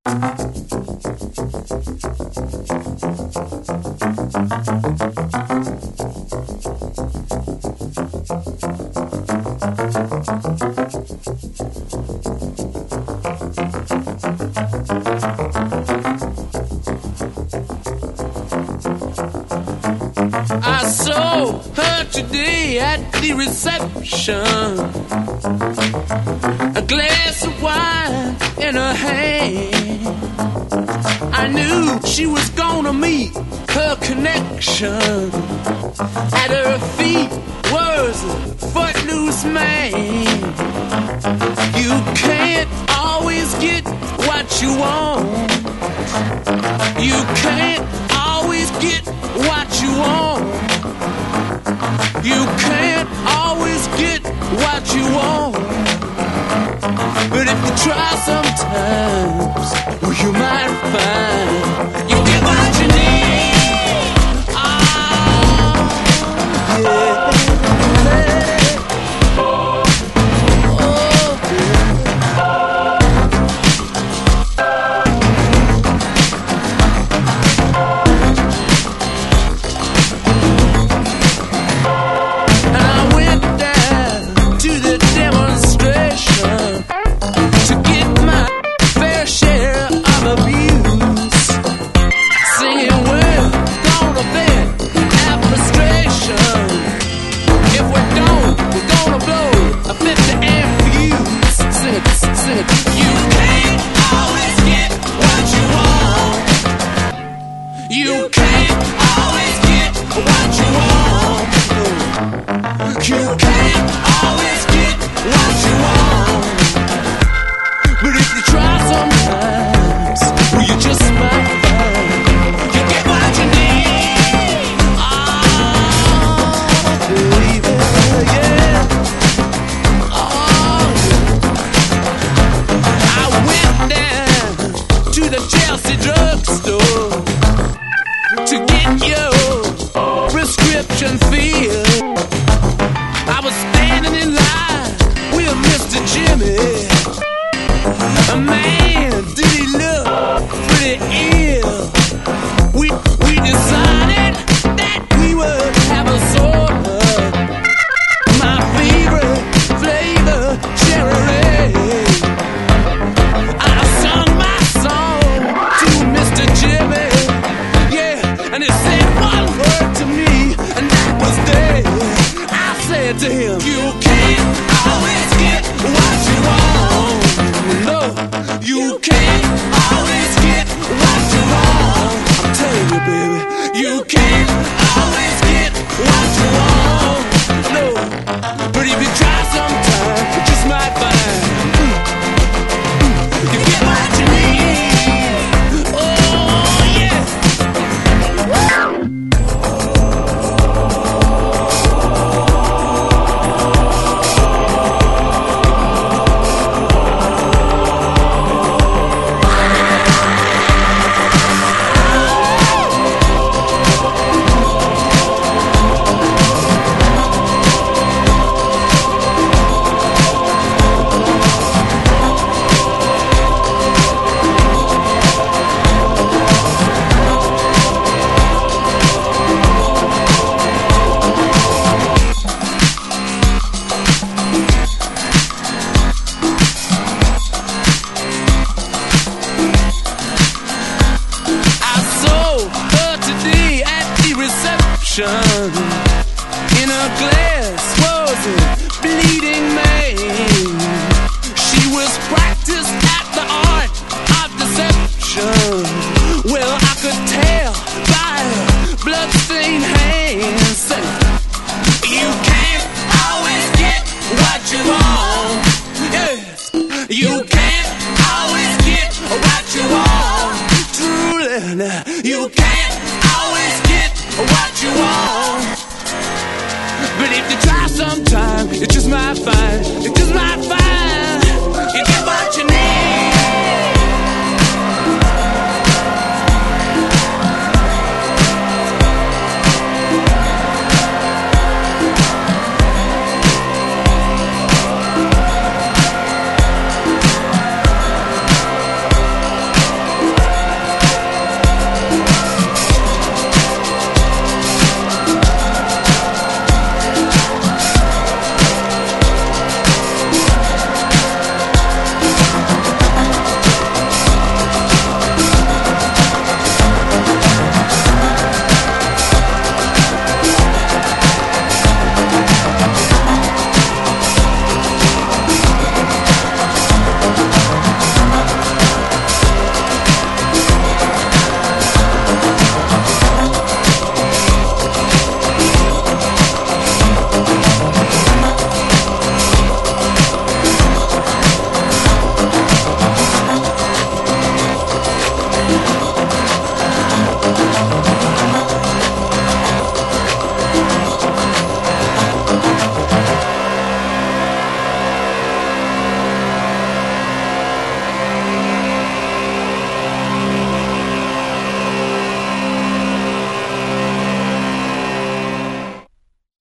I saw her today at the reception, a glass of wine in her hand. I knew she was gonna meet her connection. At her feet was a footloose man. You can't always get what you want. You can't always get what you want. You can't always get what you want. But if you try sometimes, well, you might find you get what you need. Oh, yeah. In a glass was a bleeding man. She was practiced at the art of deception. Well, I could tell by her bloodstained hands. You can't always get what you want. Yes, you can't always get what you want. Truly, you can't